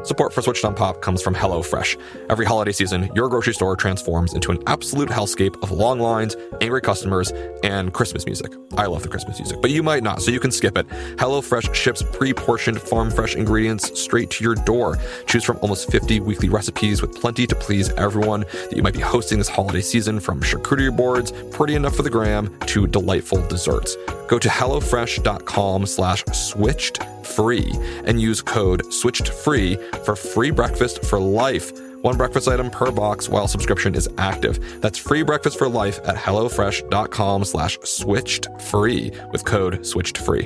Support for Switched on Pop comes from HelloFresh. Every holiday season, your grocery store transforms into an absolute hellscape of long lines, angry customers, and Christmas music. I love the Christmas music, but you might not, so you can skip it. HelloFresh ships pre-portioned farm-fresh ingredients straight to your door. Choose from almost 50 weekly recipes with plenty to please everyone that you might be hosting this holiday season, from charcuterie boards, pretty enough for the gram, to delightful desserts. Go to HelloFresh.com/switched-free and use code SWITCHEDFREE for free breakfast for life. One breakfast item per box while subscription is active. That's free breakfast for life at HelloFresh.com/switched-free with code SWITCHEDFREE.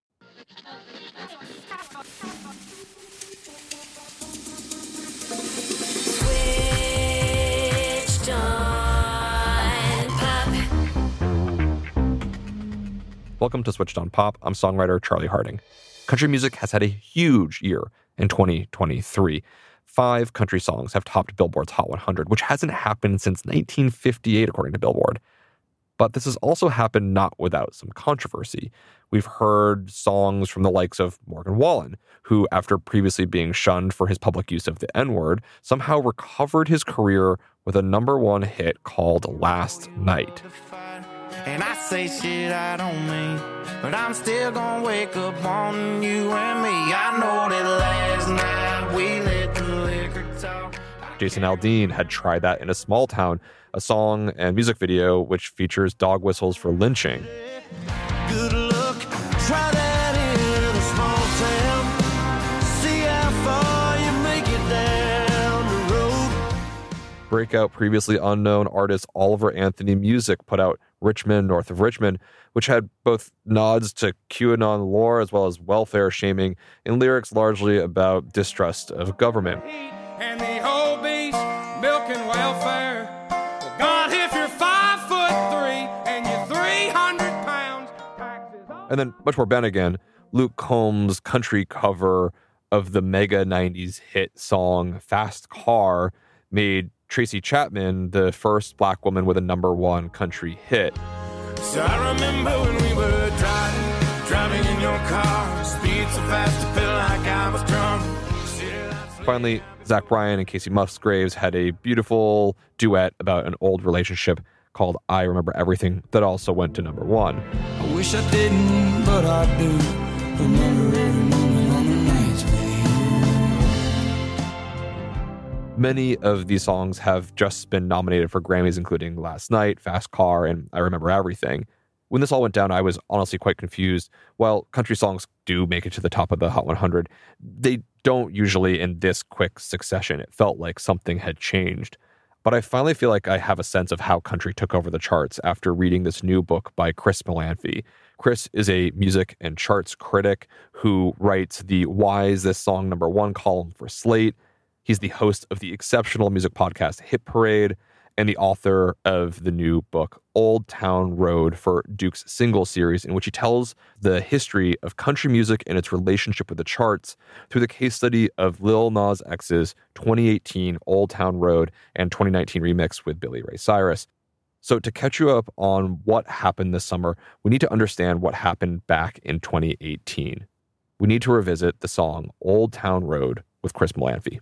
Welcome to Switched on Pop. I'm songwriter Charlie Harding. Country music has had a huge year in 2023. 5 country songs have topped Billboard's Hot 100, which hasn't happened since 1958, according to Billboard. But this has also happened not without some controversy. We've heard songs from the likes of Morgan Wallen, who, after previously being shunned for his public use of the N-word, somehow recovered his career with a #1 hit called Last Night. And I say shit I don't mean, but I'm still gonna wake up on you and me. I know that last night we let the liquor talk. Jason Aldean had tried that in A Small Town, a song and music video which features dog whistles for lynching. Good luck, try that in a small town. See how far you make it down the road. Breakout previously unknown artist Oliver Anthony Music put out Richmond, North of Richmond, which had both nods to QAnon lore as well as welfare shaming and lyrics largely about distrust of government. And the whole beast, milk and welfare. God, if you're 5'3" and you're 300 pounds. And then, much more Ben again, Luke Combs' country cover of the mega 90s hit song Fast Car made Tracy Chapman the first black woman with a #1 country hit. So I remember when we were driving in your car, speed so fast I felt like I was drunk. Finally, Zach Bryan and Casey Musgraves had a beautiful duet about an old relationship called I Remember Everything that also went to #1. I wish I didn't, but I do remember every moment on the nights with you. Many of these songs have just been nominated for Grammys, including Last Night, Fast Car, and I Remember Everything. When this all went down, I was honestly quite confused. While country songs do make it to the top of the Hot 100, they don't usually in this quick succession. It felt like something had changed. But I finally feel like I have a sense of how country took over the charts after reading this new book by Chris Molanphy. Chris is a music and charts critic who writes the Why Is This Song #1 column for Slate. He's the host of the exceptional music podcast Hit Parade and the author of the new book Old Town Road for Duke's Single Series, in which he tells the history of country music and its relationship with the charts through the case study of Lil Nas X's 2018 Old Town Road and 2019 remix with Billy Ray Cyrus. So to catch you up on what happened this summer, we need to understand what happened back in 2018. We need to revisit the song Old Town Road with Chris Molanphy.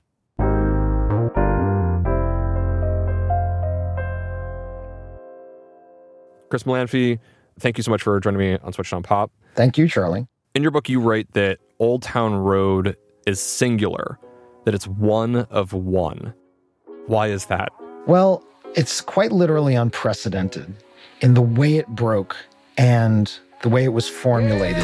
Chris Molanphy, thank you so much for joining me on Switched on Pop. Thank you, Charlie. In your book, you write that Old Town Road is singular, that it's one of one. Why is that? Well, it's quite literally unprecedented in the way it broke and the way it was formulated.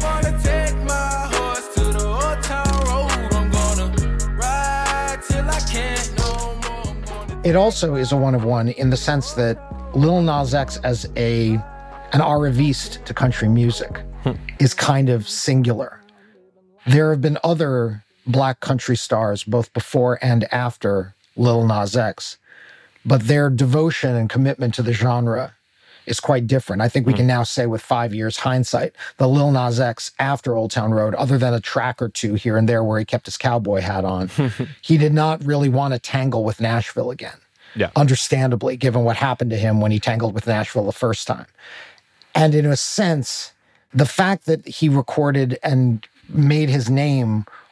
It also is a one of one in the sense that Lil Nas X as an arriviste to country music is kind of singular. There have been other black country stars both before and after Lil Nas X, but their devotion and commitment to the genre is quite different. I think we can now say with 5 years hindsight, the Lil Nas X after Old Town Road, other than a track or two here and there where he kept his cowboy hat on, he did not really want to tangle with Nashville again. Yeah. Understandably, given what happened to him when he tangled with Nashville the first time. And in a sense, the fact that he recorded and made his name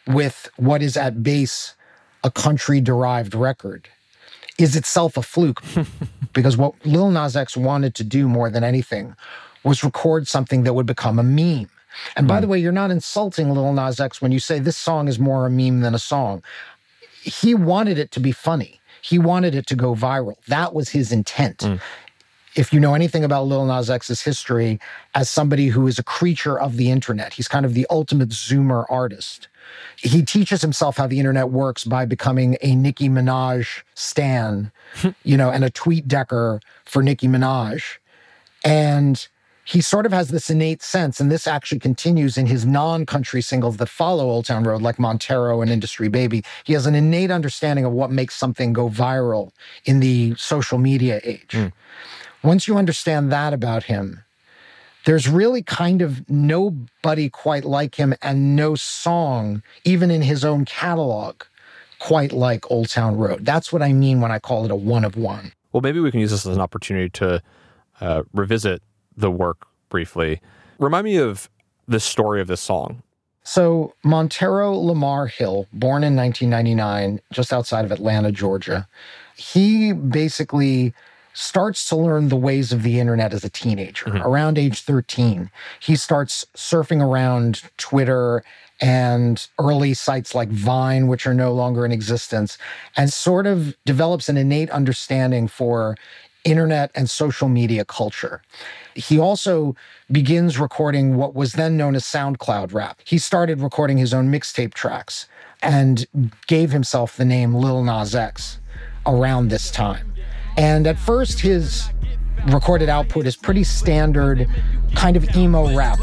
with what is at base a country-derived record is itself a fluke. Because what Lil Nas X wanted to do more than anything was record something that would become a meme. And by the way, you're not insulting Lil Nas X when you say this song is more a meme than a song. He wanted it to be funny. He wanted it to go viral. That was his intent. If you know anything about Lil Nas X's history as somebody who is a creature of the internet, he's kind of the ultimate Zoomer artist. He teaches himself how the internet works by becoming a Nicki Minaj stan, and a tweet decker for Nicki Minaj. And he sort of has this innate sense, and this actually continues in his non-country singles that follow Old Town Road, like Montero and Industry Baby. He has an innate understanding of what makes something go viral in the social media age. Once you understand that about him, there's really kind of nobody quite like him and no song, even in his own catalog, quite like Old Town Road. That's what I mean when I call it a one of one. Well, maybe we can use this as an opportunity to revisit the work briefly. Remind me of the story of this song. So Montero Lamar Hill, born in 1999, just outside of Atlanta, Georgia, he basically starts to learn the ways of the internet as a teenager. Around age 13, he starts surfing around Twitter and early sites like Vine, which are no longer in existence, and sort of develops an innate understanding for internet and social media culture. He also begins recording what was then known as SoundCloud rap. He started recording his own mixtape tracks and gave himself the name Lil Nas X around this time. And at first, his recorded output is pretty standard, kind of emo rap.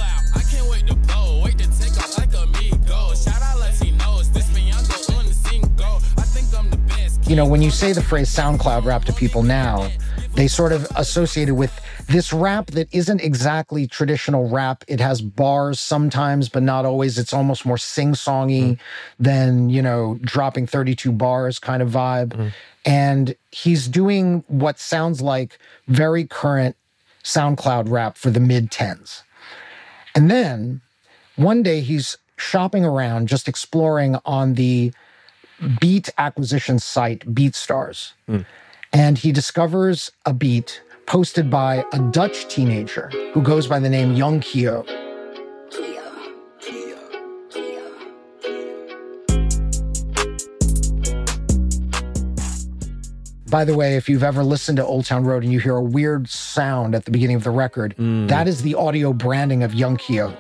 When you say the phrase SoundCloud rap to people now, they sort of associate it with this rap that isn't exactly traditional rap. It has bars sometimes, but not always. It's almost more sing-songy than, dropping 32 bars kind of vibe. And he's doing what sounds like very current SoundCloud rap for the mid-10s. And then one day he's shopping around, just exploring on the beat acquisition site BeatStars. And he discovers a beat posted by a Dutch teenager who goes by the name Young Kio. By the way, if you've ever listened to Old Town Road and you hear a weird sound at the beginning of the record, that is the audio branding of Young Kio.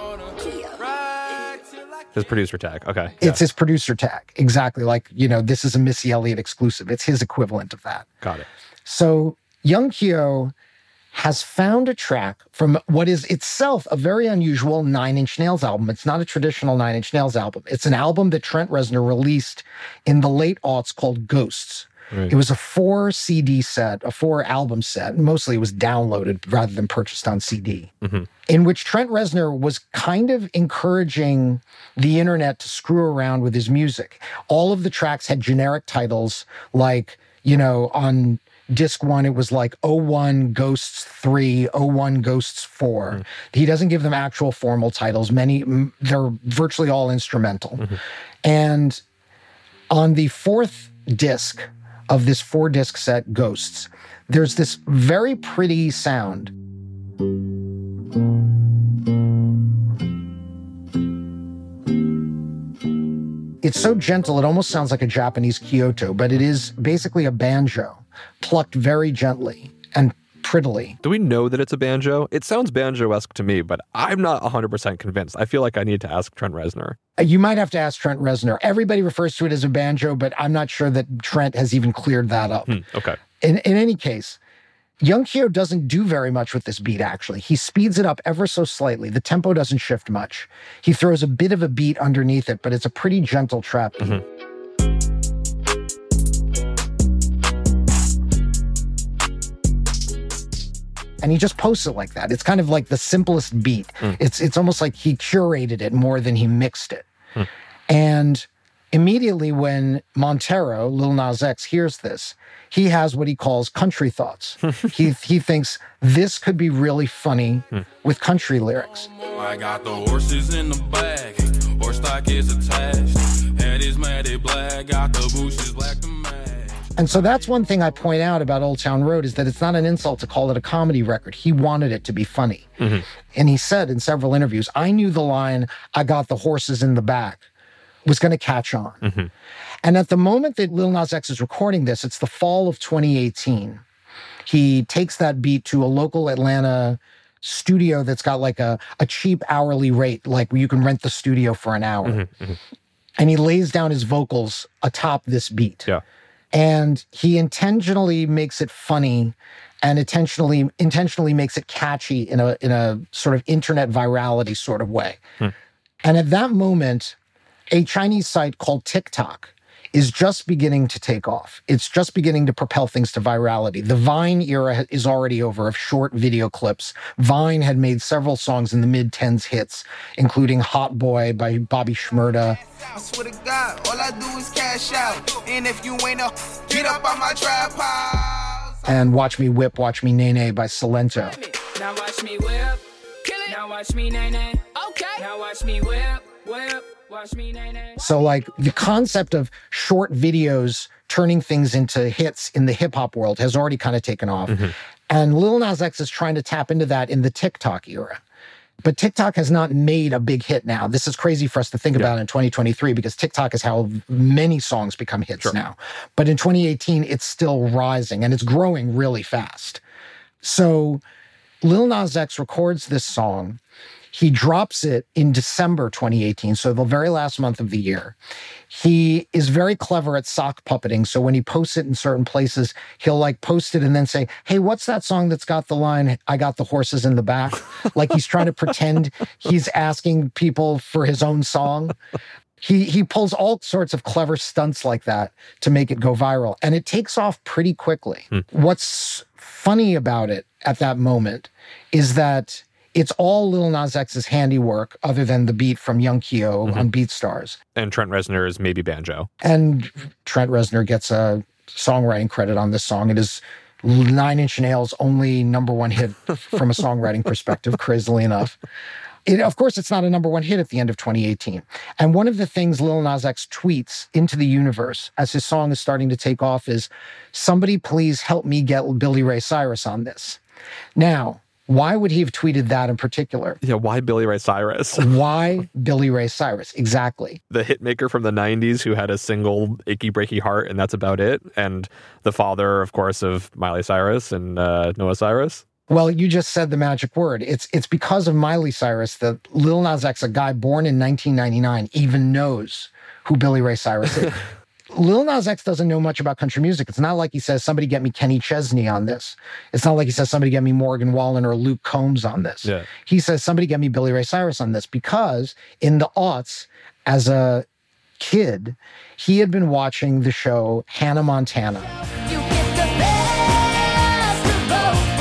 His producer tag. Okay. It's his producer tag. Exactly. Like, this is a Missy Elliott exclusive. It's his equivalent of that. Got it. So Young Kio has found a track from what is itself a very unusual Nine Inch Nails album. It's not a traditional Nine Inch Nails album. It's an album that Trent Reznor released in the late aughts called Ghosts. Right. It was a 4-CD set, a 4-album set. Mostly it was downloaded rather than purchased on CD, in which Trent Reznor was kind of encouraging the internet to screw around with his music. All of the tracks had generic titles like, on disc 1, it was like 01 Ghosts 3, 01 Ghosts 4. He doesn't give them actual formal titles. They're virtually all instrumental. And on the 4th disc of this 4-disc set, Ghosts, there's this very pretty sound. It's so gentle, it almost sounds like a Japanese Kyoto, but it is basically a banjo, plucked very gently and prettily. Do we know that it's a banjo? It sounds banjo-esque to me, but I'm not 100% convinced. I feel like I need to ask Trent Reznor. You might have to ask Trent Reznor. Everybody refers to it as a banjo, but I'm not sure that Trent has even cleared that up. Okay. In any case, Young Kio doesn't do very much with this beat, actually. He speeds it up ever so slightly. The tempo doesn't shift much. He throws a bit of a beat underneath it, but it's a pretty gentle trap beat. And he just posts it like that. It's kind of like the simplest beat. It's almost like he curated it more than he mixed it. And immediately when Montero, Lil Nas X, hears this, he has what he calls country thoughts. He thinks this could be really funny with country lyrics. I got the horses in the bag. Horse like it's attached. Head is matted black, got the bushes black to match. And so that's one thing I point out about Old Town Road is that it's not an insult to call it a comedy record. He wanted it to be funny. Mm-hmm. And he said in several interviews, I knew the line, I got the horses in the back, was going to catch on. Mm-hmm. And at the moment that Lil Nas X is recording this, it's the fall of 2018. He takes that beat to a local Atlanta studio that's got like a cheap hourly rate, like where you can rent the studio for an hour. Mm-hmm. Mm-hmm. And he lays down his vocals atop this beat. Yeah. And he intentionally makes it funny and intentionally makes it catchy in a sort of internet virality sort of way. And at that moment, a Chinese site called TikTok is just beginning to take off. It's just beginning to propel things to virality. The Vine era is already over of short video clips. Vine had made several songs in the mid-tens hits, including Hot Boy by Bobby Shmurda. I swear to God, all I do is cash out. And if you ain't a, get up on my tripod. And Watch Me Whip, Watch Me Nay Nay by Salento. Now watch me whip, kill it. Now watch me nay nay. Okay. Now watch me whip, whip. Watch me, nay, nay. So like the concept of short videos turning things into hits in the hip hop world has already kind of taken off. Mm-hmm. And Lil Nas X is trying to tap into that in the TikTok era. But TikTok has not made a big hit now. This is crazy for us to think about in 2023 because TikTok is how many songs become hits now. But in 2018, it's still rising and it's growing really fast. So Lil Nas X records this song. He drops it in December 2018, so the very last month of the year. He is very clever at sock puppeting, so when he posts it in certain places, he'll like post it and then say, hey, what's that song that's got the line, I got the horses in the back? Like he's trying to pretend he's asking people for his own song. He pulls all sorts of clever stunts like that to make it go viral, and it takes off pretty quickly. What's funny about it at that moment is that it's all Lil Nas X's handiwork other than the beat from Young Kyo on BeatStars. And Trent Reznor's Maybe Banjo. And Trent Reznor gets a songwriting credit on this song. It is Nine Inch Nails' only number one hit from a songwriting perspective, crazily enough. Of course, it's not a number one hit at the end of 2018. And one of the things Lil Nas X tweets into the universe as his song is starting to take off is, somebody please help me get Billy Ray Cyrus on this. Now, why would he have tweeted that in particular? Yeah, why Billy Ray Cyrus? Why Billy Ray Cyrus? Exactly. The hitmaker from the 90s who had a single Achy Breaky Heart, and that's about it. And the father, of course, of Miley Cyrus and Noah Cyrus. Well, you just said the magic word. It's because of Miley Cyrus that Lil Nas X, a guy born in 1999, even knows who Billy Ray Cyrus is. Lil Nas X doesn't know much about country music. It's not like he says, somebody get me Kenny Chesney on this. It's not like he says, somebody get me Morgan Wallen or Luke Combs on this. Yeah. He says, somebody get me Billy Ray Cyrus on this, because in the aughts, as a kid, he had been watching the show Hannah Montana. You get the best of both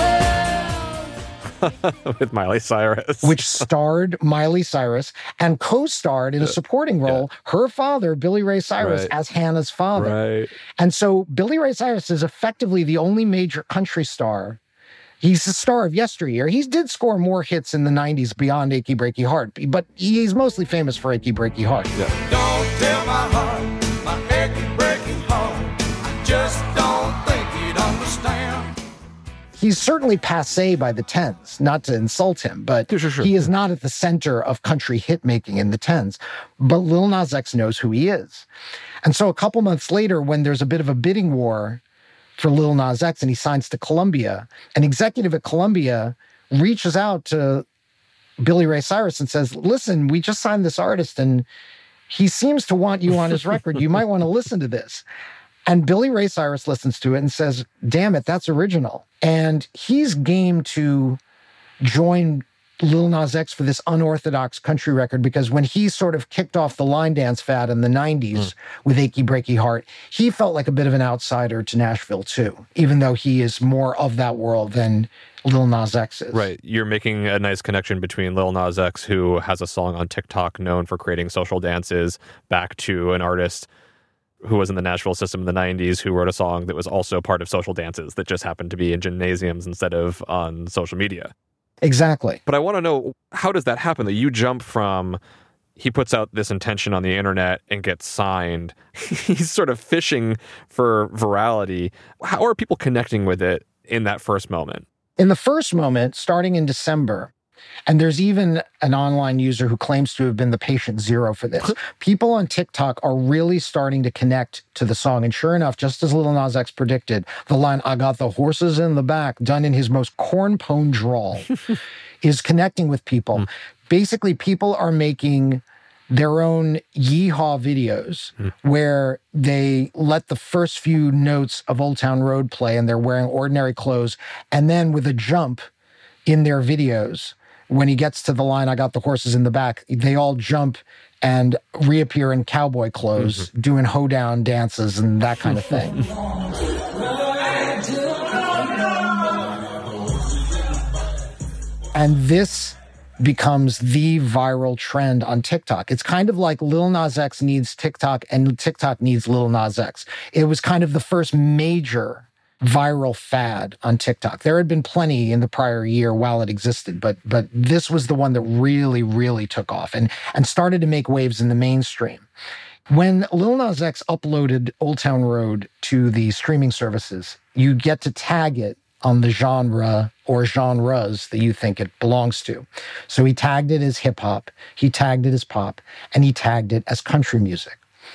worlds. With Miley Cyrus. Which starred Miley Cyrus and co-starred in a supporting role, her father, Billy Ray Cyrus, as Hannah's father. Right. And so Billy Ray Cyrus is effectively the only major country star. He's the star of yesteryear. He did score more hits in the 90s beyond Achy Breaky Heart, but he's mostly famous for Achy Breaky Heart. Yeah. Don't tell my heart, my achy breaky heart. I just don't think you'd understand. He's certainly passé by the 10s, not to insult him, but Sure. he is not at the center of country hit making in the 10s. But Lil Nas X knows who he is. And so a couple months later, when there's a bit of a bidding war for Lil Nas X and he signs to Columbia, an executive at Columbia reaches out to Billy Ray Cyrus and says, listen, we just signed this artist and he seems to want you on his record. You might want to listen to this. And Billy Ray Cyrus listens to it and says, damn it, that's original. And he's game to join Lil Nas X for this unorthodox country record, because when he sort of kicked off the line dance fad in the 90s with Achy Breaky Heart, he felt like a bit of an outsider to Nashville too, even though he is more of that world than Lil Nas X is. Right. You're making a nice connection between Lil Nas X, who has a song on TikTok known for creating social dances, back to an artist who was in the Nashville system in the 90s, who wrote a song that was also part of social dances that just happened to be in gymnasiums instead of on social media. Exactly. But I want to know, how does that happen? That you jump from he puts out this intention on the internet and gets signed. He's sort of fishing for virality. How are people connecting with it in that first moment? In the first moment, starting in December, and there's even an online user who claims to have been the patient zero for this. People on TikTok are really starting to connect to the song. And sure enough, just as Lil Nas X predicted, the line, "I got the horses in the back," done in his most corn-pone drawl, is connecting with people. Basically, people are making their own yeehaw videos where they let the first few notes of Old Town Road play and they're wearing ordinary clothes. And then with a jump in their videos, when he gets to the line, "I got the horses in the back," they all jump and reappear in cowboy clothes, doing hoedown dances and that kind of thing. And this becomes the viral trend on TikTok. It's kind of like Lil Nas X needs TikTok and TikTok needs Lil Nas X. It was kind of the first major viral fad on TikTok. There had been plenty in the prior year while it existed, but this was the one that really, really took off and started to make waves in the mainstream. When Lil Nas X uploaded Old Town Road to the streaming services, you get to tag it on the genre or genres that you think it belongs to. So he tagged it as hip hop, he tagged it as pop, and he tagged it as country music.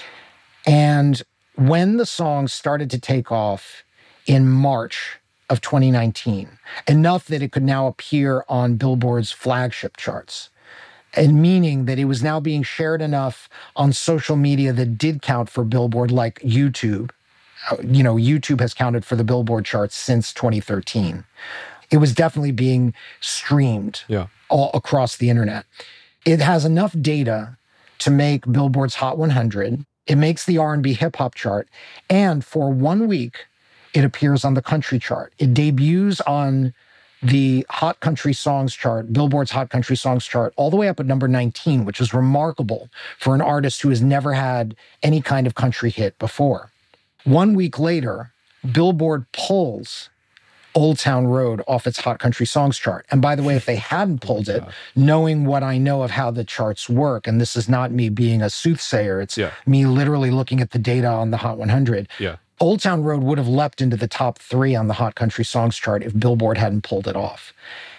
And when the song started to take off in March of 2019, enough that it could now appear on Billboard's flagship charts, and meaning that it was now being shared enough on social media that did count for Billboard, like YouTube. You know, YouTube has counted for the Billboard charts since 2013. It was definitely being streamed all across the internet. It has enough data to make Billboard's Hot 100. It makes the R&B hip hop chart. And for 1 week, it appears on the country chart. It debuts on the Hot Country Songs chart, Billboard's Hot Country Songs chart, all the way up at number 19, which is remarkable for an artist who has never had any kind of country hit before. 1 week later, Billboard pulls Old Town Road off its Hot Country Songs chart. And by the way, if they hadn't pulled it, knowing what I know of how the charts work, and this is not me being a soothsayer, it's me literally looking at the data on the Hot 100, Old Town Road would have leapt into the top 3 on the Hot Country Songs chart if Billboard hadn't pulled it off.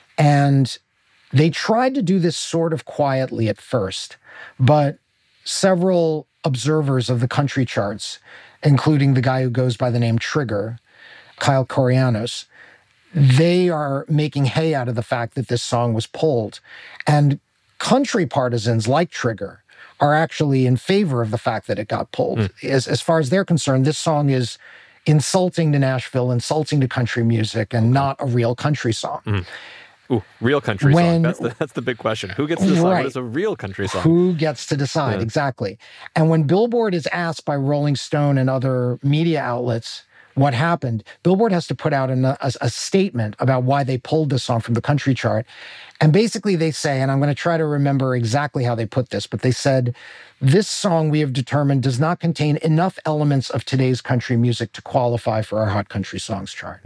And they tried to do this sort of quietly at first, but several observers of the country charts, including the guy who goes by the name Trigger, Kyle Corianos, they are making hay out of the fact that this song was pulled. And country partisans like Trigger are actually in favor of the fact that it got pulled. As far as they're concerned, this song is insulting to Nashville, insulting to country music, and not a real country song. Ooh, real country song. That's the big question. Who gets to decide what is a real country song? Who gets to decide, exactly. And when Billboard is asked by Rolling Stone and other media outlets what happened, Billboard has to put out a statement about why they pulled this song from the country chart. And basically they say, and I'm going to try to remember exactly how they put this, but they said, "This song we have determined does not contain enough elements of today's country music to qualify for our Hot Country Songs chart."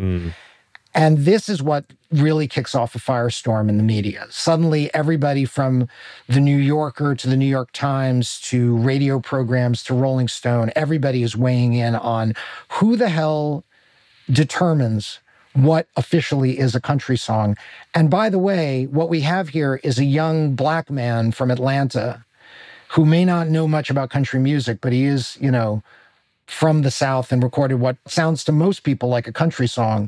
And this is what really kicks off a firestorm in the media. Suddenly, everybody from the New Yorker to the New York Times to radio programs to Rolling Stone, everybody is weighing in on who the hell determines what officially is a country song. And by the way, what we have here is a young black man from Atlanta who may not know much about country music, but he is, you know, from the South and recorded what sounds to most people like a country song.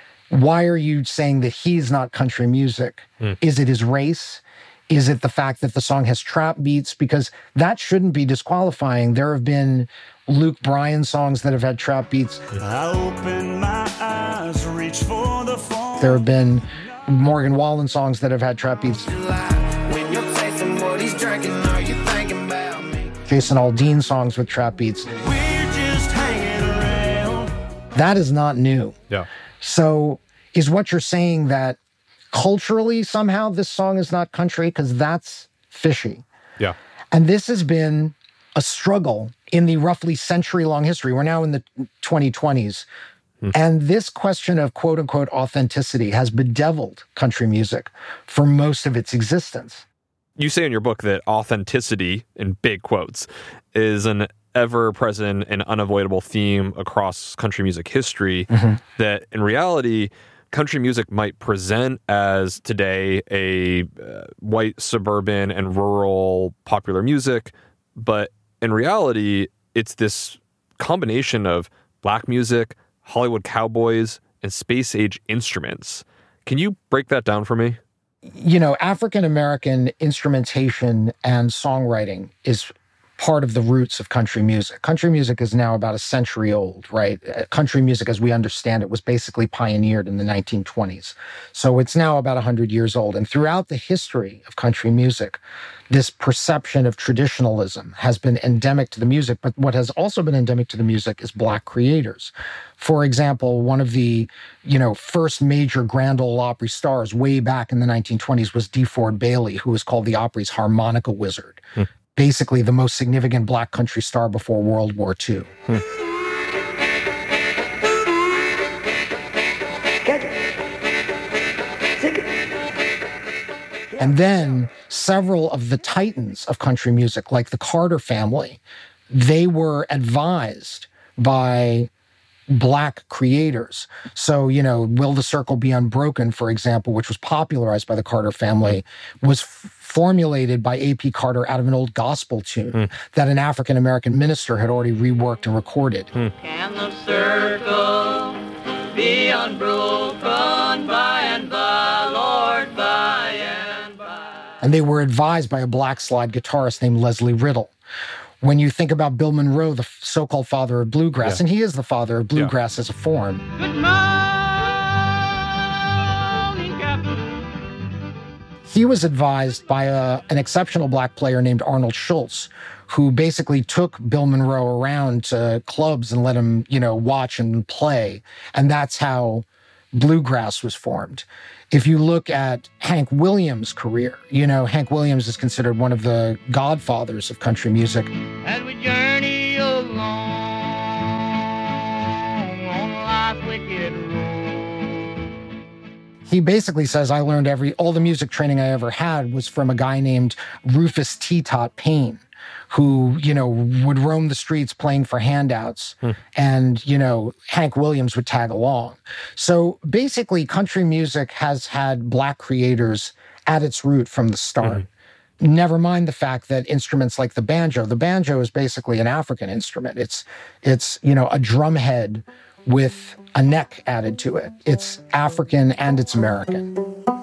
Why are you saying that he's not country music? Is it his race? Is it the fact that the song has trap beats? Because that shouldn't be disqualifying. There have been Luke Bryan songs that have had trap beats. I open my eyes, reach for the phone. There have been Morgan Wallen songs that have had trap beats. When you're tasting what he's drinking, are you thinking about me? Jason Aldean songs with trap beats. We're just hanging around. That is not new. Yeah. So is what you're saying that culturally somehow this song is not country? Because that's fishy. Yeah. And this has been a struggle in the roughly century-long history. We're now in the 2020s. And this question of quote-unquote authenticity has bedeviled country music for most of its existence. You say in your book that authenticity, in big quotes, is an ever-present and unavoidable theme across country music history, that in reality, country music might present as today a white, suburban, and rural popular music, but in reality, it's this combination of black music, Hollywood cowboys, and space-age instruments. Can you break that down for me? You know, African-American instrumentation and songwriting is part of the roots of country music. Country music is now about a century old, right? Country music, as we understand it, was basically pioneered in the 1920s. So it's now about 100 years old. And throughout the history of country music, this perception of traditionalism has been endemic to the music. But what has also been endemic to the music is Black creators. For example, one of the, first major Grand Ole Opry stars way back in the 1920s was DeFord Bailey, who was called the Opry's harmonica wizard. Basically the most significant Black country star before World War II. And then several of the titans of country music, like the Carter family, they were advised by Black creators. So, Will the Circle Be Unbroken, for example, which was popularized by the Carter family, was formulated by A.P. Carter out of an old gospel tune that an African-American minister had already reworked and recorded. Can the circle be unbroken by and by, Lord, by and by? And they were advised by a Black slide guitarist named Leslie Riddle. When you think about Bill Monroe, the so-called father of bluegrass, and he is the father of bluegrass as a form. Good morning, Captain. He was advised by an exceptional Black player named Arnold Schultz, who basically took Bill Monroe around to clubs and let him, watch and play. And that's how bluegrass was formed. If you look at Hank Williams' career, Hank Williams is considered one of the godfathers of country music. As we journey along on life's wicked road. He basically says, I learned all the music training I ever had was from a guy named Rufus T-Tot Payne, who, would roam the streets playing for handouts. And, Hank Williams would tag along. So basically, country music has had Black creators at its root from the start. Never mind the fact that instruments like the banjo is basically an African instrument. It's a drum head with a neck added to it. It's African and it's American.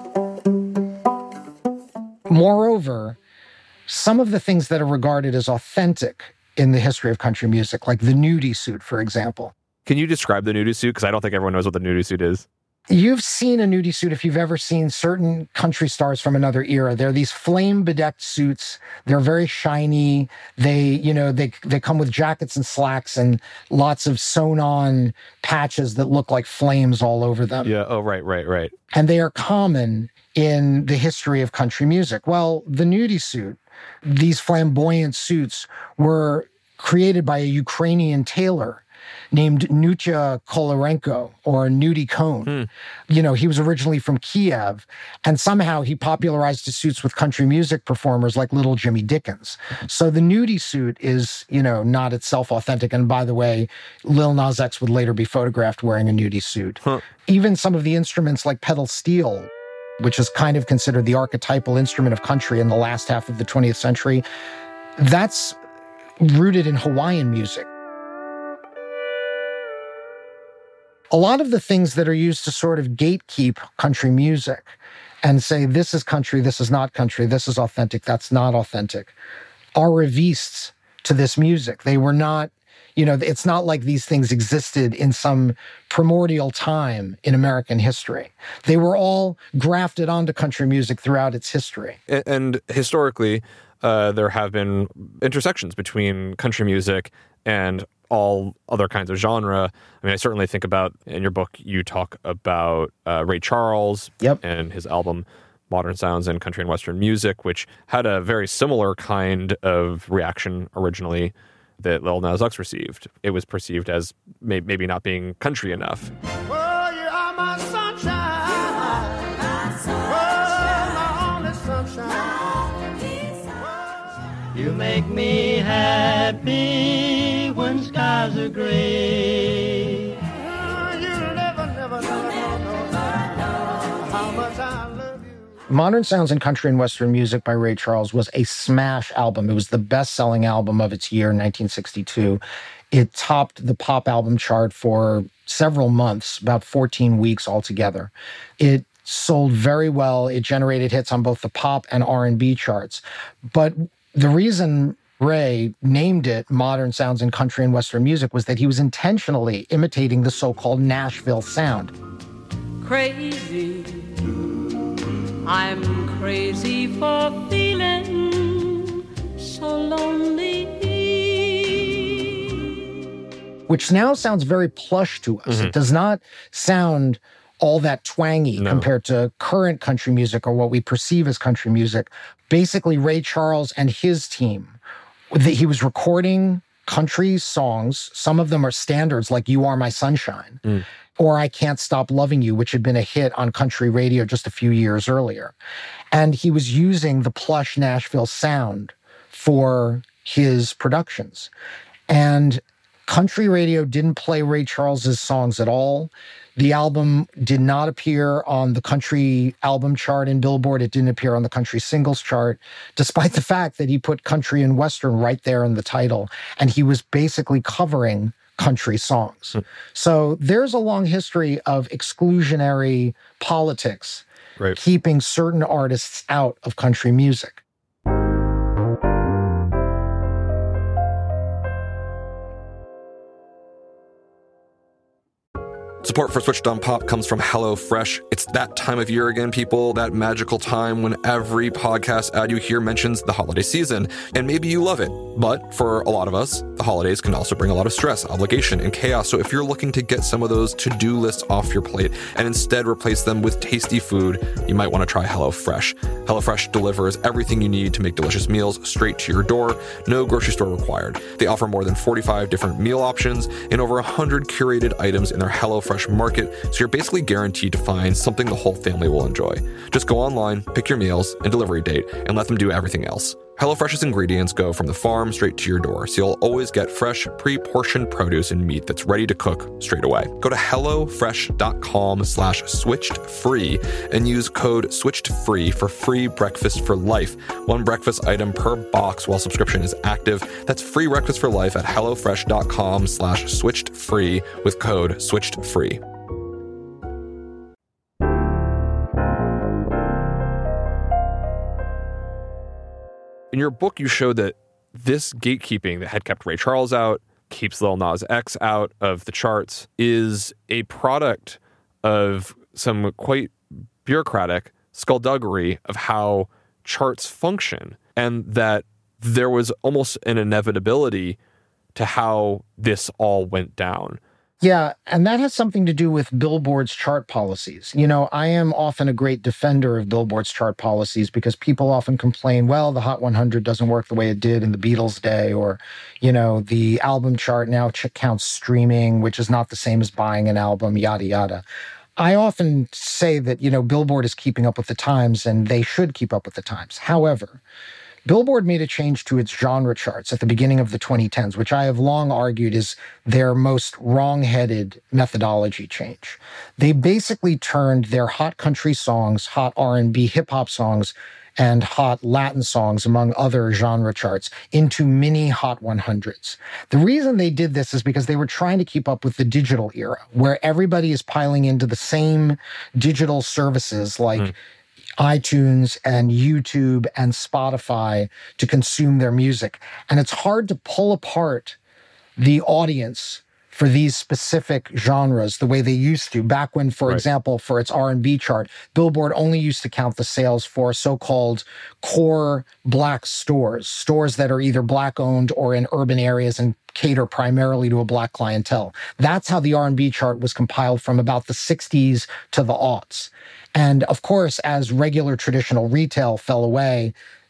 Moreover, some of the things that are regarded as authentic in the history of country music, like the nudie suit, for example. Can you describe the nudie suit? Because I don't think everyone knows what the nudie suit is. You've seen a nudie suit if you've ever seen certain country stars from another era. They're these flame-bedecked suits. They're very shiny. They come with jackets and slacks and lots of sewn-on patches that look like flames all over them. Yeah. Oh, right. And they are common in the history of country music. Well, the nudie suit, these flamboyant suits, were created by a Ukrainian tailor named Nutya Kolorenko, or Nudie Cone. He was originally from Kiev, and somehow he popularized his suits with country music performers like Little Jimmy Dickens. So the nudie suit is, not itself authentic. And by the way, Lil Nas X would later be photographed wearing a nudie suit. Even some of the instruments like pedal steel, which is kind of considered the archetypal instrument of country in the last half of the 20th century, that's rooted in Hawaiian music. A lot of the things that are used to sort of gatekeep country music and say, this is country, this is not country, this is authentic, that's not authentic, are revistes to this music. They were not, it's not like these things existed in some primordial time in American history. They were all grafted onto country music throughout its history. And historically, there have been intersections between country music and all other kinds of genre. I mean, I certainly think about, in your book, you talk about Ray Charles and his album Modern Sounds in Country and Western Music, which had a very similar kind of reaction originally that Lil Nas X received. It was perceived as maybe not being country enough. Oh, you are my sunshine. Oh, my only sunshine. You make me happy when skies are gray. You never know how much I love you. Modern Sounds in Country and Western Music by Ray Charles was a smash album. It was the best-selling album of its year, 1962. It topped the pop album chart for several months, about 14 weeks altogether. It sold very well. It generated hits on both the pop and R&B charts. But the reason Ray named it Modern Sounds in Country and Western Music was that he was intentionally imitating the so-called Nashville sound. Crazy, I'm crazy for feeling so lonely. Which now sounds very plush to us. It does not sound all that twangy compared to current country music or what we perceive as country music. Basically, Ray Charles and his team, he was recording country songs. Some of them are standards like You Are My Sunshine or I Can't Stop Loving You, which had been a hit on country radio just a few years earlier. And he was using the plush Nashville sound for his productions. And country radio didn't play Ray Charles's songs at all. The album did not appear on the country album chart in Billboard. It didn't appear on the country singles chart, despite the fact that he put country and western right there in the title. And he was basically covering country songs. So there's a long history of exclusionary politics keeping certain artists out of country music. Support for Switched on Pop comes from HelloFresh. It's that time of year again, people, that magical time when every podcast ad you hear mentions the holiday season. And maybe you love it. But for a lot of us, the holidays can also bring a lot of stress, obligation, and chaos. So if you're looking to get some of those to-do lists off your plate and instead replace them with tasty food, you might want to try HelloFresh. HelloFresh delivers everything you need to make delicious meals straight to your door. No grocery store required. They offer more than 45 different meal options and over 100 curated items in their HelloFresh Market, so you're basically guaranteed to find something the whole family will enjoy. Just go online, pick your meals and delivery date, and let them do everything else. HelloFresh's ingredients go from the farm straight to your door, so you'll always get fresh, pre-portioned produce and meat that's ready to cook straight away. Go to HelloFresh.com/switchedfree and use code SWITCHEDFREE for free breakfast for life. One breakfast item per box while subscription is active. That's free breakfast for life at HelloFresh.com/switchedfree with code SWITCHEDFREE. In your book, you showed that this gatekeeping that had kept Ray Charles out, keeps Lil Nas X out of the charts, is a product of some quite bureaucratic skullduggery of how charts function, and that there was almost an inevitability to how this all went down. Yeah, and that has something to do with Billboard's chart policies. You know, I am often a great defender of Billboard's chart policies because people often complain, well, the Hot 100 doesn't work the way it did in the Beatles' day, or, you know, the album chart now counts streaming, which is not the same as buying an album, yada, yada. I often say that, you know, Billboard is keeping up with the times and they should keep up with the times. However, Billboard made a change to its genre charts at the beginning of the 2010s, which I have long argued is their most wrong-headed methodology change. They basically turned their hot country songs, hot R&B hip-hop songs, and hot Latin songs, among other genre charts, into mini Hot 100s. The reason they did this is because they were trying to keep up with the digital era, where everybody is piling into the same digital services like iTunes and YouTube and Spotify to consume their music. And it's hard to pull apart the audience for these specific genres the way they used to. Back when, for example, for its R&B chart, Billboard only used to count the sales for so-called core black stores that are either black-owned or in urban areas and cater primarily to a black clientele. That's how the R&B chart was compiled from about the 60s to the aughts. And of course, as regular traditional retail fell away,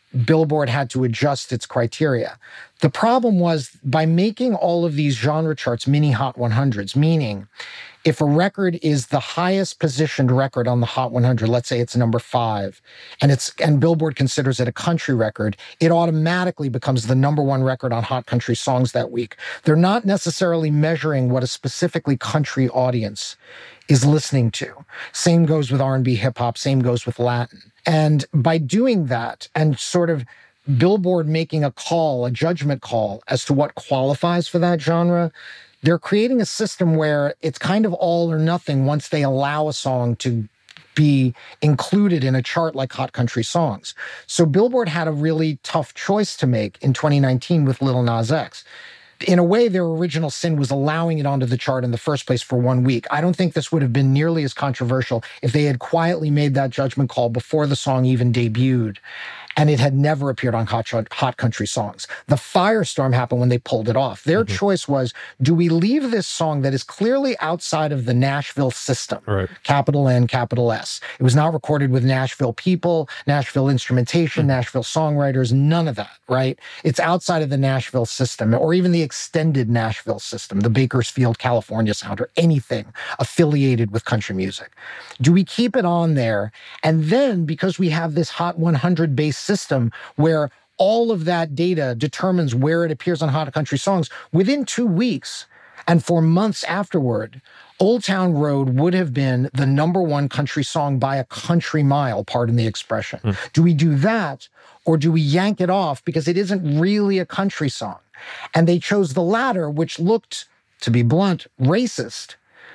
Billboard had to adjust its criteria. The problem was by making all of these genre charts mini Hot 100s, meaning if a record is the highest positioned record on the Hot 100, let's say it's number 5, and Billboard considers it a country record, it automatically becomes the number 1 record on Hot Country Songs that week. They're not necessarily measuring what a specifically country audience is listening to. Same goes with R&B, hip hop, same goes with Latin. And by doing that and sort of Billboard making a judgment call as to what qualifies for that genre, they're creating a system where it's kind of all or nothing once they allow a song to be included in a chart like Hot Country Songs. So Billboard had a really tough choice to make in 2019 with Lil Nas X. In a way, their original sin was allowing it onto the chart in the first place for 1 week. I don't think this would have been nearly as controversial if they had quietly made that judgment call before the song even debuted and it had never appeared on Hot Country Songs. The firestorm happened when they pulled it off. Their choice was, do we leave this song that is clearly outside of the Nashville system? Right. Capital N, capital S. It was not recorded with Nashville people, Nashville instrumentation, Nashville songwriters, none of that, right? It's outside of the Nashville system or even the extended Nashville system, the Bakersfield, California sound, or anything affiliated with country music. Do we keep it on there? And then, because we have this Hot 100 based system where all of that data determines where it appears on Hot Country Songs, within 2 weeks and for months afterward, Old Town Road would have been the number 1 country song by a country mile, pardon the expression. Do we do that, or do we yank it off because it isn't really a country song? And they chose the latter, which looked, to be blunt, racist,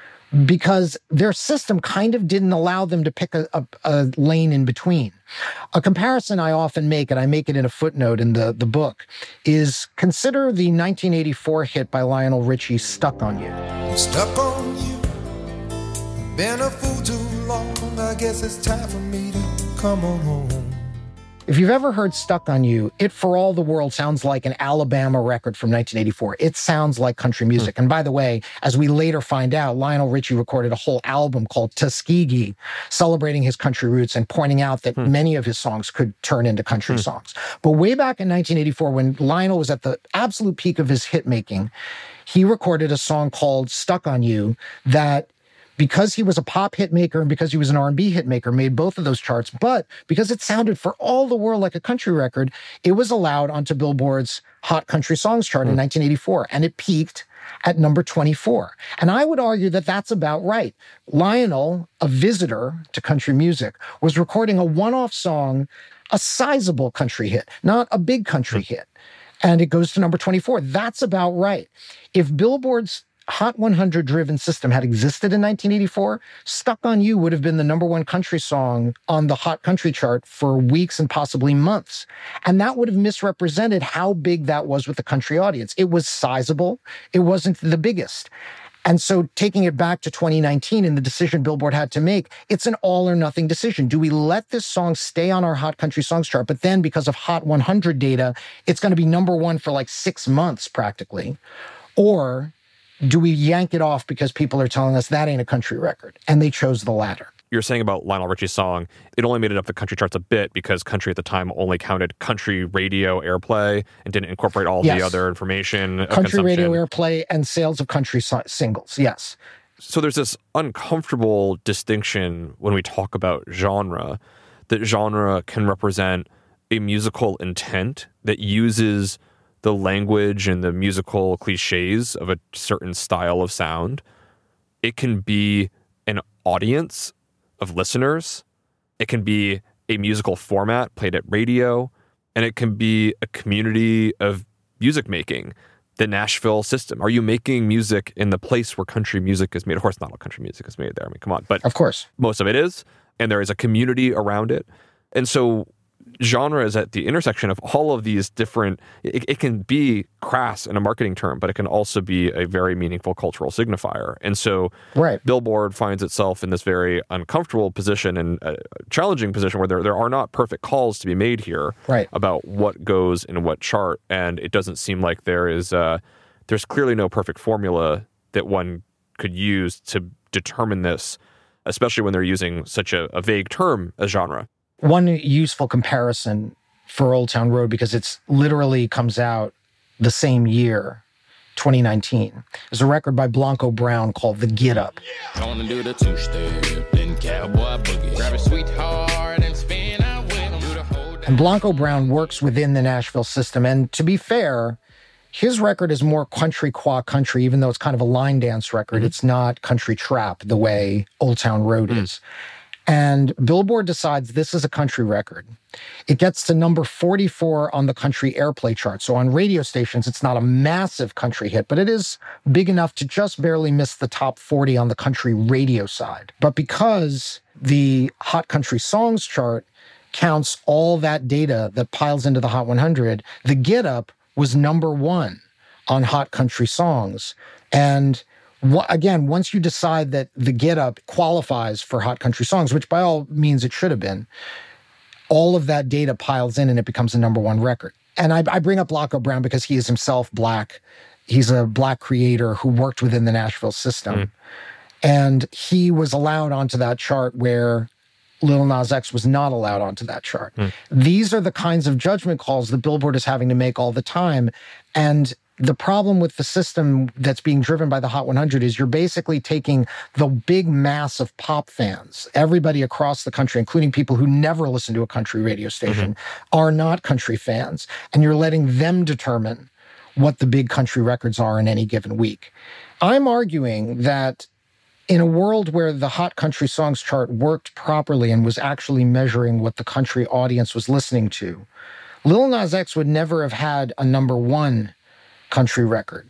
because their system kind of didn't allow them to pick a lane in between. A comparison I often make, and I make it in a footnote in the book, is consider the 1984 hit by Lionel Richie, Stuck on You. I'm stuck on you. Been a fool too long. I guess it's time for me to come on home. If you've ever heard Stuck on You, it for all the world sounds like an Alabama record from 1984. It sounds like country music. And by the way, as we later find out, Lionel Richie recorded a whole album called Tuskegee, celebrating his country roots and pointing out that many of his songs could turn into country songs. But way back in 1984, when Lionel was at the absolute peak of his hit making, he recorded a song called Stuck on You that, because he was a pop hit maker and because he was an R&B hit maker, made both of those charts. But because it sounded for all the world like a country record, it was allowed onto Billboard's Hot Country Songs chart in 1984, and it peaked at number 24. And I would argue that that's about right. Lionel, a visitor to country music, was recording a one-off song, a sizable country hit, not a big country hit. And it goes to number 24. That's about right. If Billboard's Hot 100 driven system had existed in 1984, Stuck on You would have been the number 1 country song on the Hot Country chart for weeks and possibly months. And that would have misrepresented how big that was with the country audience. It was sizable. It wasn't the biggest. And so taking it back to 2019 and the decision Billboard had to make, it's an all or nothing decision. Do we let this song stay on our Hot Country Songs chart, but then because of Hot 100 data, it's going to be number 1 for like 6 months practically? Or do we yank it off because people are telling us that ain't a country record? And they chose the latter. You're saying about Lionel Richie's song, it only made it up the country charts a bit because country at the time only counted country radio airplay and didn't incorporate all the other information. Country radio airplay and sales of country singles, yes. So there's this uncomfortable distinction when we talk about genre, that genre can represent a musical intent that uses the language and the musical cliches of a certain style of sound. It can be an audience of listeners. It can be a musical format played at radio. And it can be a community of music making, the Nashville system. Are you making music in the place where country music is made? Of course, not all country music is made there. I mean, come on. But of course, most of it is. And there is a community around it. And so genre is at the intersection of all of these different, it can be crass in a marketing term, but it can also be a very meaningful cultural signifier. And so Billboard finds itself in this very uncomfortable position and challenging position where there are not perfect calls to be made here about what goes in what chart. And it doesn't seem like there's clearly no perfect formula that one could use to determine this, especially when they're using such a vague term as genre. One useful comparison for Old Town Road because it's literally comes out the same year, 2019. There's a record by Blanco Brown called The Get Up. Gonna do the two-step, then cowboy boogie. Grab a sweetheart and spin out with him. Do the whole And Blanco Brown works within the Nashville system. And to be fair, his record is more country qua country, even though it's kind of a line dance record. Mm-hmm. It's not country trap the way Old Town Road is. And Billboard decides this is a country record. It gets to number 44 on the country airplay chart. So on radio stations, it's not a massive country hit, but it is big enough to just barely miss the top 40 on the country radio side. But because the Hot Country Songs chart counts all that data that piles into the Hot 100, The Get Up was number 1 on Hot Country Songs. And again, once you decide that The Get Up qualifies for Hot Country Songs, which by all means it should have been, all of that data piles in and it becomes a number 1 record. And I bring up Blanco Brown because he is himself Black. He's a Black creator who worked within the Nashville system. And he was allowed onto that chart where Lil Nas X was not allowed onto that chart. These are the kinds of judgment calls that Billboard is having to make all the time. And the problem with the system that's being driven by the Hot 100 is you're basically taking the big mass of pop fans, everybody across the country, including people who never listen to a country radio station, are not country fans, and you're letting them determine what the big country records are in any given week. I'm arguing that in a world where the Hot Country Songs chart worked properly and was actually measuring what the country audience was listening to, Lil Nas X would never have had a number 1 country record.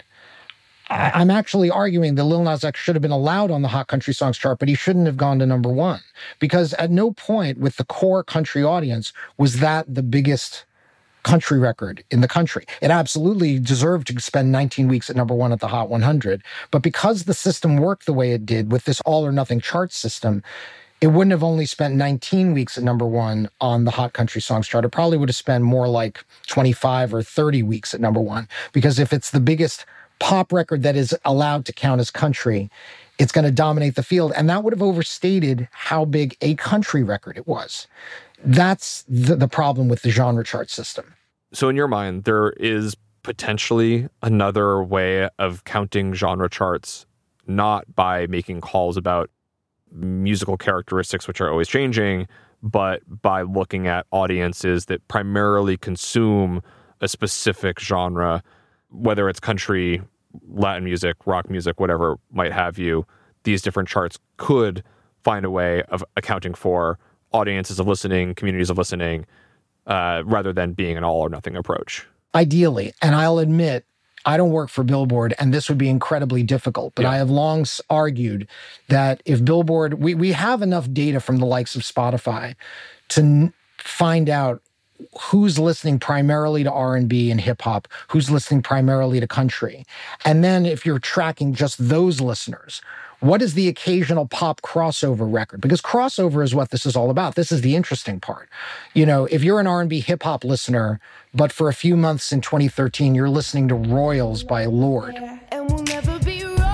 I'm actually arguing that Lil Nas X should have been allowed on the Hot Country Songs chart, but he shouldn't have gone to number 1. Because at no point with the core country audience was that the biggest country record in the country. It absolutely deserved to spend 19 weeks at number 1 at the Hot 100. But because the system worked the way it did with this all or nothing chart system, it wouldn't have only spent 19 weeks at number 1 on the Hot Country Songs chart. It probably would have spent more like 25 or 30 weeks at number 1. Because if it's the biggest pop record that is allowed to count as country, it's going to dominate the field. And that would have overstated how big a country record it was. That's the problem with the genre chart system. So in your mind, there is potentially another way of counting genre charts, not by making calls about musical characteristics, which are always changing, but by looking at audiences that primarily consume a specific genre, whether it's country, Latin music, rock music, whatever might have you. These different charts could find a way of accounting for audiences of listening, communities of listening, rather than being an all or nothing approach. Ideally, and I'll admit, I don't work for Billboard, and this would be incredibly difficult. But I have long argued that if Billboard, we have enough data from the likes of Spotify to find out who's listening primarily to R&B and hip hop, who's listening primarily to country. And then if you're tracking just those listeners, what is the occasional pop crossover record? Because crossover is what this is all about. This is the interesting part. You know, if you're an R&B hip hop listener, but for a few months in 2013, you're listening to Royals by Lorde. And we'll never be royals.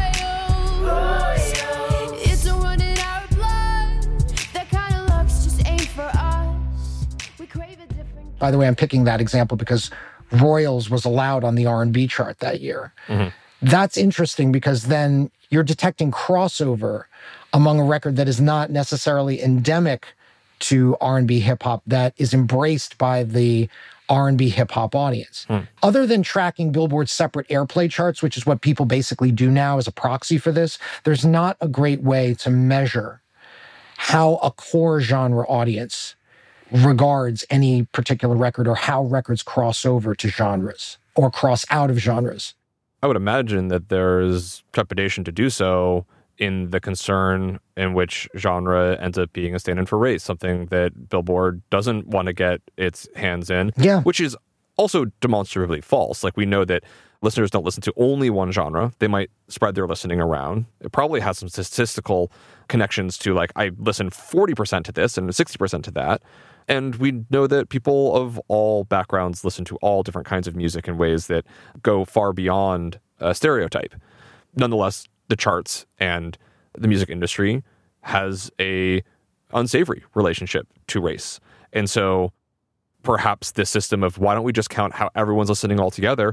It's a run in our blood. That kind of luck's just ain't for us. We crave a different... By the way, I'm picking that example because Royals was allowed on the R&B chart that year. That's interesting because then you're detecting crossover among a record that is not necessarily endemic to R&B hip hop, that is embraced by the R&B hip hop audience. Other than tracking Billboard's separate airplay charts, which is what people basically do now as a proxy for this, there's not a great way to measure how a core genre audience regards any particular record or how records cross over to genres or cross out of genres. I would imagine that there's trepidation to do so in the concern in which genre ends up being a stand-in for race, something that Billboard doesn't want to get its hands in, which is also demonstrably false. Like, we know that listeners don't listen to only one genre. They might spread their listening around. It probably has some statistical connections to, like, I listen 40% to this and 60% to that. And we know that people of all backgrounds listen to all different kinds of music in ways that go far beyond a stereotype. Nonetheless, the charts and the music industry has a unsavory relationship to race. And so perhaps this system of why don't we just count how everyone's listening all together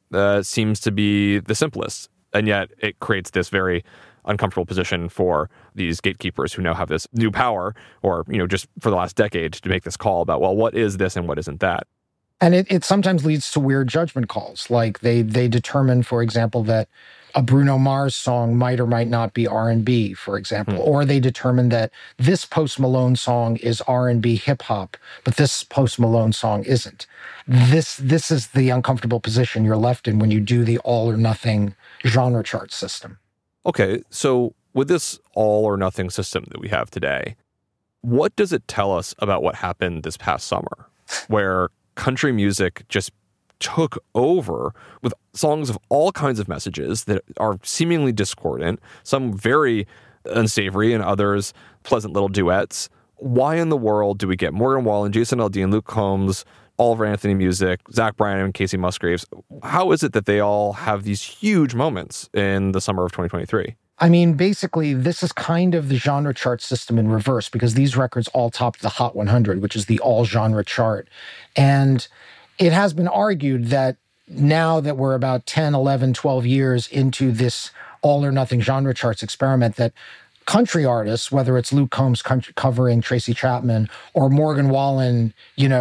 seems to be the simplest. And yet it creates this very uncomfortable position for these gatekeepers who now have this new power, or, just for the last decade, to make this call about, well, what is this and what isn't that? And it sometimes leads to weird judgment calls. Like they determine, for example, that a Bruno Mars song might or might not be R&B, for example. Or they determine that this Post Malone song is R&B hip hop, but this Post Malone song isn't. This is the uncomfortable position you're left in when you do the all or nothing genre chart system. Okay, so with this all or nothing system that we have today, what does it tell us about what happened this past summer, where country music just took over with songs of all kinds of messages that are seemingly discordant, some very unsavory and others pleasant little duets? Why in the world do we get Morgan Wallen, Jason Aldean, Luke Combs, Oliver Anthony music, Zach Bryan and Casey Musgraves? How is it that they all have these huge moments in the summer of 2023? I mean, basically, this is kind of the genre chart system in reverse, because these records all topped the Hot 100, which is the all genre chart. And it has been argued that now that we're about 10, 11, 12 years into this all or nothing genre charts experiment, that country artists, whether it's Luke Combs covering Tracy Chapman or Morgan Wallen,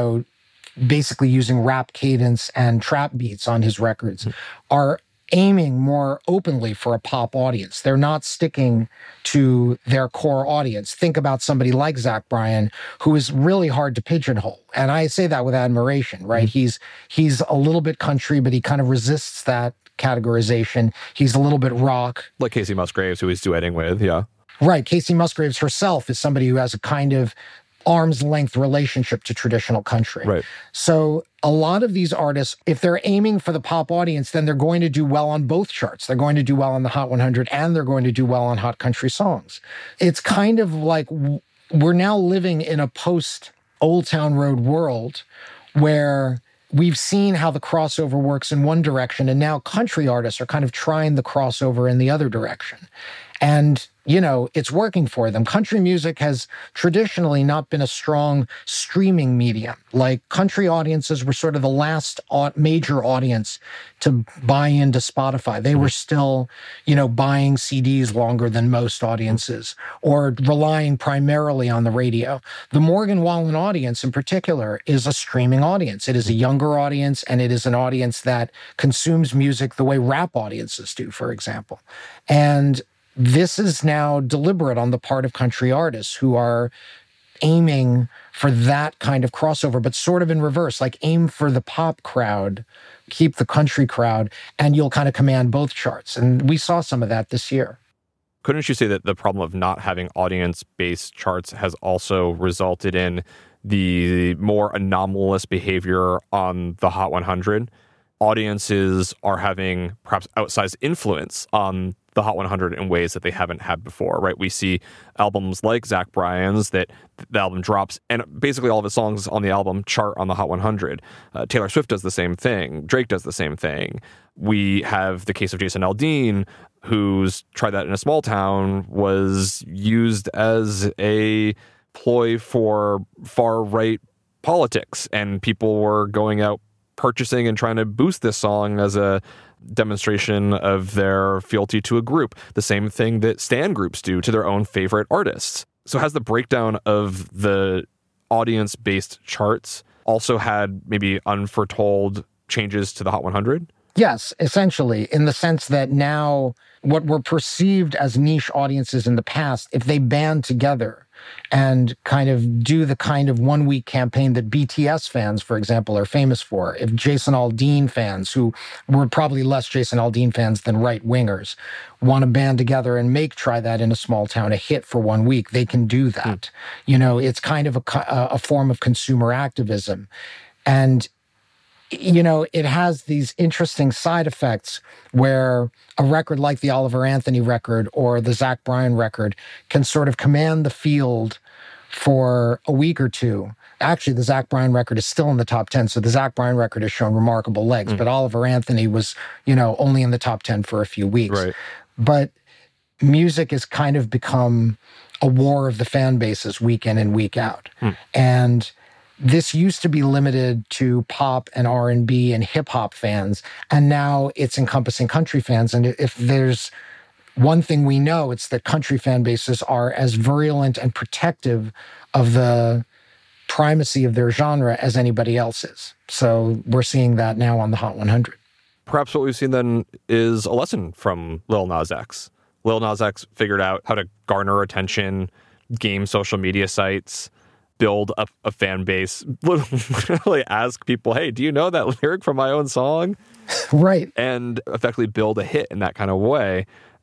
basically using rap cadence and trap beats on his records, are aiming more openly for a pop audience. They're not sticking to their core audience. Think about somebody like Zach Bryan, who is really hard to pigeonhole. And I say that with admiration, right? He's a little bit country, but he kind of resists that categorization. He's a little bit rock. Like Casey Musgraves, who he's duetting with, yeah. Right. Casey Musgraves herself is somebody who has a kind of arm's length relationship to traditional country. Right. So a lot of these artists, if they're aiming for the pop audience, then they're going to do well on both charts. They're going to do well on the Hot 100 and they're going to do well on Hot Country Songs. It's kind of like we're now living in a post Old Town Road world where we've seen how the crossover works in one direction, and now country artists are kind of trying the crossover in the other direction. And, it's working for them. Country music has traditionally not been a strong streaming medium. Like, country audiences were sort of the last major audience to buy into Spotify. They were still, buying CDs longer than most audiences, or relying primarily on the radio. The Morgan Wallen audience in particular is a streaming audience. It is a younger audience, and it is an audience that consumes music the way rap audiences do, for example. And this is now deliberate on the part of country artists who are aiming for that kind of crossover, but sort of in reverse, like aim for the pop crowd, keep the country crowd, and you'll kind of command both charts. And we saw some of that this year. Couldn't you say that the problem of not having audience-based charts has also resulted in the more anomalous behavior on the Hot 100? Audiences are having perhaps outsized influence on the Hot 100 in ways that they haven't had before, right? We see albums like Zach Bryan's that the album drops, and basically all of his songs on the album chart on the Hot 100. Taylor Swift does the same thing. Drake does the same thing. We have the case of Jason Aldean, who's Try That in a Small Town was used as a ploy for far-right politics, and people were going out purchasing and trying to boost this song as a demonstration of their fealty to a group. The same thing that stan groups do to their own favorite artists. So has the breakdown of the audience-based charts also had maybe unforetold changes to the Hot 100? Yes, essentially, in the sense that now what were perceived as niche audiences in the past, if they band together and kind of do the kind of one-week campaign that BTS fans, for example, are famous for, if Jason Aldean fans, who were probably less Jason Aldean fans than right-wingers, want to band together and make Try That in a Small Town a hit for 1 week, they can do that. It's kind of a form of consumer activism. And it has these interesting side effects where a record like the Oliver Anthony record or the Zach Bryan record can sort of command the field for a week or two. Actually, the Zach Bryan record is still in the top 10, so the Zach Bryan record has shown remarkable legs, but Oliver Anthony was, only in the top 10 for a few weeks. Right. But music has kind of become a war of the fan bases week in and week out. And this used to be limited to pop and R&B and hip hop fans, and now it's encompassing country fans. And if there's one thing we know, it's that country fan bases are as virulent and protective of the primacy of their genre as anybody else is. So we're seeing that now on the Hot 100. Perhaps what we've seen then is a lesson from Lil Nas X. Lil Nas X figured out how to garner attention, game social media sites, build up a fan base, literally ask people, hey, do you know that lyric from my own song? Right. And effectively build a hit in that kind of way.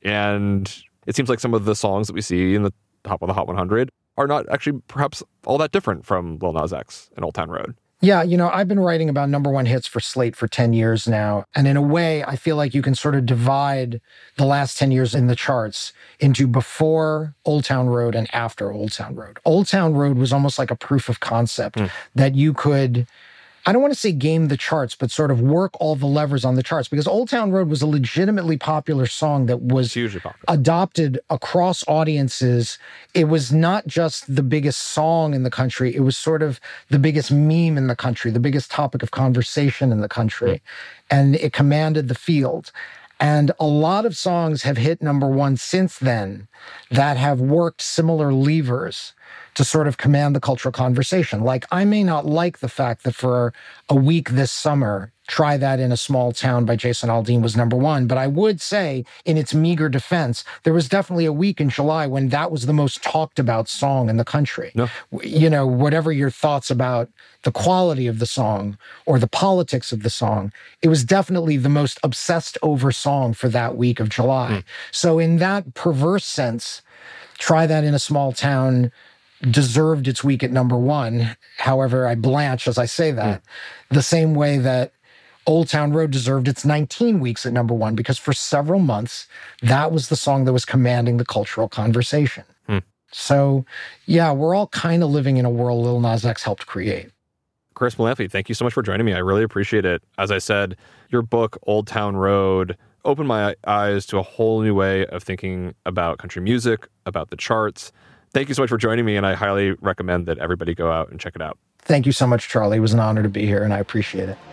And it seems like some of the songs that we see in the top of the Hot 100 are not actually perhaps all that different from Lil Nas X and Old Town Road. Yeah, I've been writing about number one hits for Slate for 10 years now. And in a way, I feel like you can sort of divide the last 10 years in the charts into before Old Town Road and after Old Town Road. Old Town Road was almost like a proof of concept that you could, I don't want to say game the charts, but sort of work all the levers on the charts, because Old Town Road was a legitimately popular song that was hugely popular, adopted across audiences. It was not just the biggest song in the country. It was sort of the biggest meme in the country, the biggest topic of conversation in the country. And it commanded the field. And a lot of songs have hit number one since then that have worked similar levers to sort of command the cultural conversation. Like, I may not like the fact that for a week this summer, Try That in a Small Town by Jason Aldean was number one. But I would say, in its meager defense, there was definitely a week in July when that was the most talked about song in the country. No. Whatever your thoughts about the quality of the song or the politics of the song, it was definitely the most obsessed over song for that week of July. So in that perverse sense, Try That in a Small Town deserved its week at number one. However, I blanch as I say that. The same way that Old Town Road deserved its 19 weeks at number one, because for several months, that was the song that was commanding the cultural conversation. So, yeah, we're all kind of living in a world Lil Nas X helped create. Chris Molanphy, thank you so much for joining me. I really appreciate it. As I said, your book, Old Town Road, opened my eyes to a whole new way of thinking about country music, about the charts. Thank you so much for joining me, and I highly recommend that everybody go out and check it out. Thank you so much, Charlie. It was an honor to be here, and I appreciate it.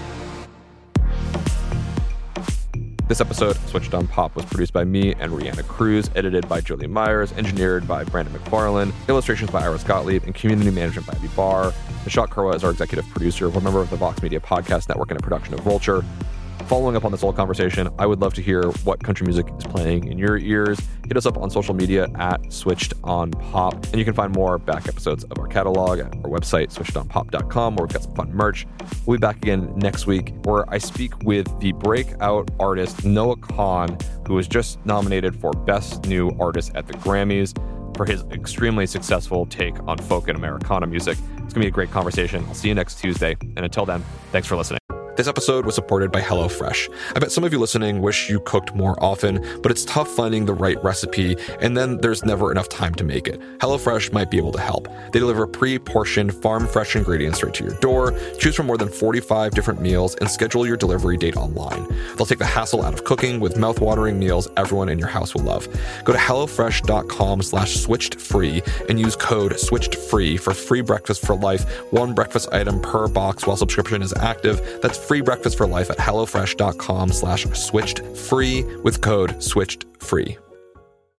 This episode of Switched on Pop was produced by me and Rihanna Cruz, edited by Julie Myers, engineered by Brandon McFarlane, illustrations by Iris Gottlieb, and community management by Abby Barr. Nishat Kurwa is our executive producer. We're a member of the Vox Media Podcast Network and a production of Vulture. Following up on this whole conversation, I would love to hear what country music is playing in your ears. Hit us up on social media at Switched on Pop, and you can find more back episodes of our catalog at our website, switchedonpop.com, where we've got some fun merch. We'll be back again next week, where I speak with the breakout artist Noah Kahan, who was just nominated for Best New Artist at the Grammys for his extremely successful take on folk and Americana music. It's going to be a great conversation. I'll see you next Tuesday, and until then, thanks for listening. This episode was supported by HelloFresh. I bet some of you listening wish you cooked more often, but it's tough finding the right recipe, and then there's never enough time to make it. HelloFresh might be able to help. They deliver pre-portioned, farm-fresh ingredients straight to your door, choose from more than 45 different meals, and schedule your delivery date online. They'll take the hassle out of cooking with mouth-watering meals everyone in your house will love. Go to HelloFresh.com/switchedfree and use code SWITCHEDFREE for free breakfast for life, one breakfast item per box while subscription is active. That's free breakfast for life at HelloFresh.com/switchedfree with code SWITCHEDFREE.